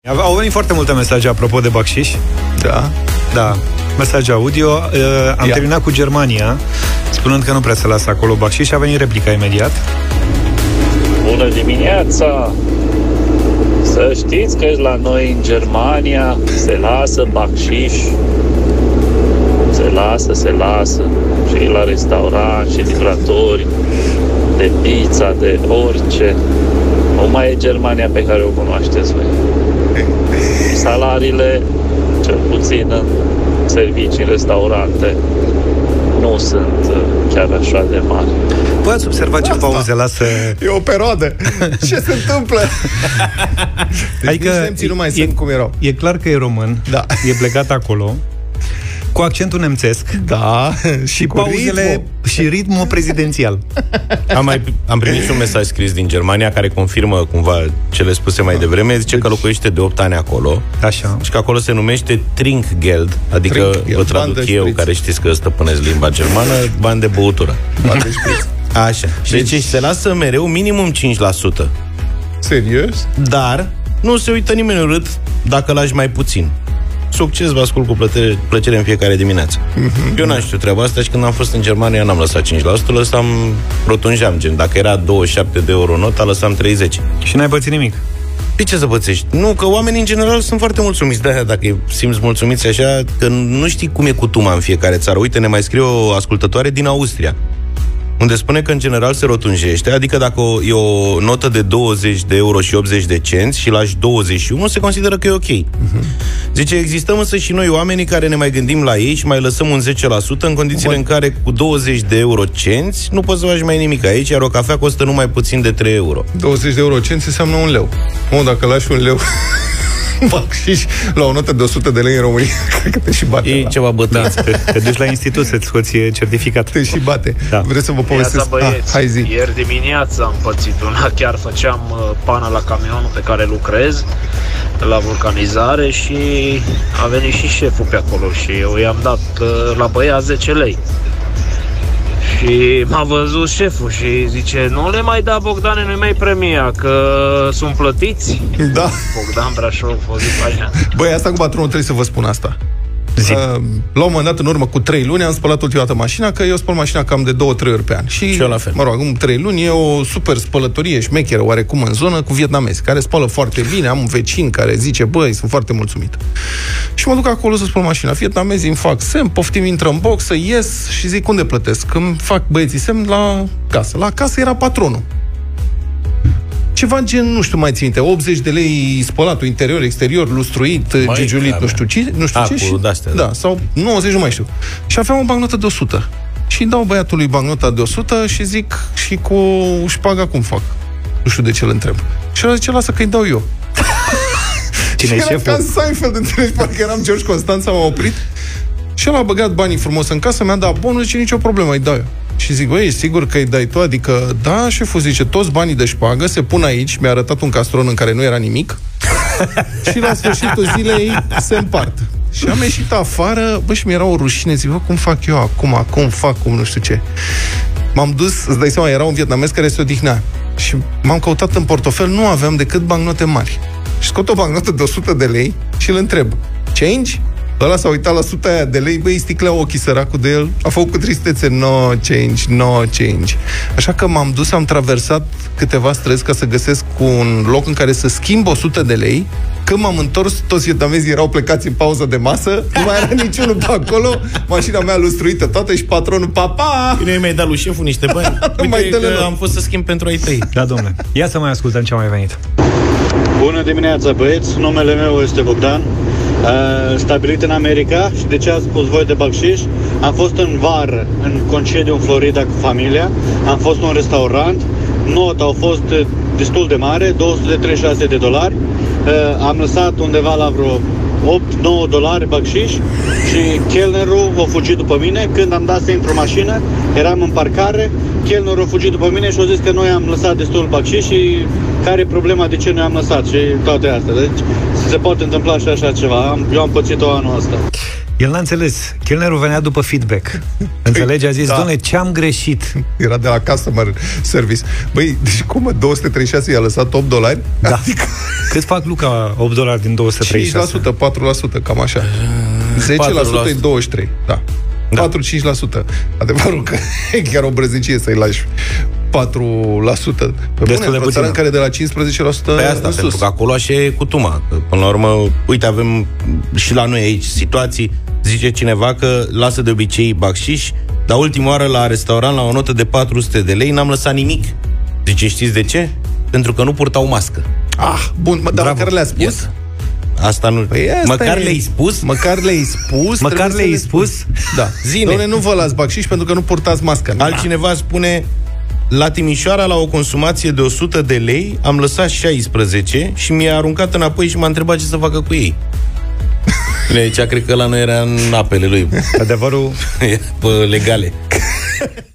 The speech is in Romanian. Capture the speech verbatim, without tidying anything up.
Au venit foarte multe mesaje apropo de bacșiș. Da. Da, mesaje audio. Am Ia. terminat cu Germania, spunând că nu prea se lasă acolo bacșiș, și a venit replica imediat. Bună dimineața! Să știți că la noi în Germania se lasă bacșiș. Se lasă, se lasă. Și la restaurant, și livrători de pizza, de orice. Nu mai e Germania pe care o cunoașteți voi. Salariile, cel puțin în servicii, în restaurante, nu sunt chiar așa de mari. Voi ați observat ce pauze lasă? E o perioadă. Ce se întâmplă? Deci adică nemții nu mai e, sunt cum erau. E clar că e român. Da. E plecat acolo cu accentul nemțesc. Da. Și, și pauzele ritmul. Și ritmul prezidențial. Am, mai, am primit și un mesaj scris din Germania care confirmă cumva cele spuse mai devreme. Zice deci, că locuiește de opt ani acolo. Așa. Și că acolo se numește Trinkgeld. Adică Trinkgeld. Vă traduc eu, care știți că stăpânesc limba germană, bani de băutură. Bani de șpriț. Așa. Deci, deci se lasă mereu minimum cinci la sută. Serios? Dar nu se uită nimeni urât dacă lași mai puțin. Succes, vă ascult cu plăcere, plăcere în fiecare dimineață. Mm-hmm. Eu n-am știut treaba asta și când am fost în Germania n-am lăsat cinci la sută, lăsam, rotunjeam, gen, dacă era douăzeci și șapte de euro nota, lăsam treizeci. Și n-ai pățit nimic? De ce să pățești? Nu, că oamenii în general sunt foarte mulțumiți. De-aia, dacă simți mulțumiți așa, că nu știi cum e cutuma în fiecare țară. Uite, ne mai scrie o ascultătoare din Austria, unde spune că în general se rotunjește, adică dacă e o notă de douăzeci de euro și optzeci de cenți și lași douăzeci și unu, se consideră că e ok. Uh-huh. Zice, existăm însă și noi oamenii care ne mai gândim la ei și mai lăsăm un zece la sută în condițiile Bun. în care cu douăzeci de euro cenți nu poți să faci mai nimic aici, iar o cafea costă numai puțin de trei euro. douăzeci de euro cenți înseamnă un leu. Mă, dacă lași un leu bacșiș la o notă de o sută de lei în România, cred că te și bate. E la... ceva bătați. Da, te, te duci la institut să-ți scoți certificat. Te și bate. Da. Vreți să vă povestesc? Ah, hai zi. Ieri dimineața am pățit una. Chiar făceam pana la camionul pe care lucrez, la vulcanizare, și a venit și șeful pe acolo și eu i-am dat la băiat zece lei. Și m-a văzut șeful și zice, nu le mai da, Bogdane, nu-i mai premia, că sunt plătiți. Da. Bogdan Brașov, o zi faină. Băi, asta cu patronul trebuie să vă spun asta. Uh, la un moment dat, în urmă cu trei luni, am spălat ultima dată mașina, că eu spăl mașina cam de două trei ori pe an. Și, și eu la fel. Mă rog, în trei luni e o super spălătorie șmecheră, oarecum în zonă, cu vietnamezi, care spală foarte bine. Am un vecin care zice, băi, sunt foarte mulțumit. Și mă duc acolo să spăl mașina. Vietnamezii îmi fac semn, poftim, intră în box, să ies și zic, unde plătesc? Îmi fac băieții semn la casă. La casă era patronul. Ceva gen, nu știu, mai ținte, optzeci de lei spălatul interior, exterior, lustruit, mai gigiulit, nu știu ce, nu știu A, ce și, da, da, sau nouăzeci, nu mai știu. Și aveam o bancnotă de o sută. Și dau băiatului bancnota de o sută și zic, și cu șpaga cum fac? Nu știu de ce îl întreb. Și el zice, lasă că-i dau eu. Cine e șeful? Ca Seinfeld, înțelegi, parcă eram George Constanța, m-a oprit. Și el a băgat banii frumos în casă, mi-a dat bonus, zice, nicio problemă, îi dau eu. Și zic, băi, ești sigur că îi dai tu? Adică, da, șeful zice, toți banii de șpagă se pun aici, mi-a arătat un castron în care nu era nimic, și la sfârșitul zilei se împart. Și am ieșit afară, bă, și mi-era o rușine, zic, bă, cum fac eu acum, cum fac, cum nu știu ce. M-am dus, îți dai seama, era un vietnamez care se odihnea. Și m-am căutat în portofel, nu aveam decât bancnote mari. Și scot o bancnotă de o sută de lei și îl întreb, change? Ăla s-a uitat la suta aia de lei, băi, sticlea ochii săracul de el, a făcut cu tristețe, no change, no change. Așa că m-am dus, am traversat câteva străzi ca să găsesc un loc în care să schimb o sută de lei. Când m-am întors, toți vietnamezii erau plecați în pauză de masă, nu mai era niciunul pe acolo, mașina mea lustruită toată și patronul, papa! Bine, mi-ai dat lui șeful niște bani. Uite mai că am fost să schimb pentru ai tăi. Da, domnule. Ia să mai ascultăm ce a mai venit. Bună dimineața, băieți, numele meu este Bogdan. Uh, stabilit în America. Și de ce ați spus voi de bacșiș? Am fost în vară, în concediu în Florida cu familia. Am fost în un restaurant. Nota a fost destul de mare, două sute treizeci și șase de dolari. Uh, am lăsat undeva la vreo opt nouă dolari bacșiș și chelnerul a fugit după mine. Când am dat să intru în mașină, eram în parcare, chelnerul a fugit după mine și a zis că noi am lăsat destul bacșiș și care e problema, de ce noi am lăsat și toate astea. Deci se poate întâmpla și așa ceva. Eu am pățit-o anul ăsta. El n-a înțeles. Chelnerul venea după feedback. Înțelege? A zis, da. Doamne, ce-am greșit? Era de la customer service. Băi, deci cum, mă, două sute treizeci și șase i-a lăsat opt dolari? Da. Adică... Cât fac, Luca, opt dolari din două sute treizeci și șase? cinci la sută, patru la sută, cam așa. zece la sută e douăzeci și trei, da. Da. patru cinci la sută. Adevărul că e chiar o brăznicie să-i lași patru la sută. Pe bune, într-o țară în care de la cincisprezece la sută pe asta, în sus. pentru că acolo așa e cu tuma. Până la urmă, uite, avem și la noi aici situații, zice cineva că lasă de obicei bacșiș, dar ultima oară la restaurant, la o notă de patru sute de lei, n-am lăsat nimic. Zice, știți de ce? Pentru că nu purtau mască. Ah, bun, mă, dar măcar le-a spus? Iată. Asta nu... Păi asta măcar e... le-ai spus? Măcar le-ai spus? Măcar le-ai spus? Da. Zine. Doamne, nu vă las bacșiș pentru că nu purtați mască. Altcineva spune, la Timișoara, la o consumație de o sută de lei, am lăsat șaisprezece și mi-a aruncat înapoi și m-a întrebat ce să facă cu ei. Deci, cred că la noi era în apele lui. Adevărul... Pe legale.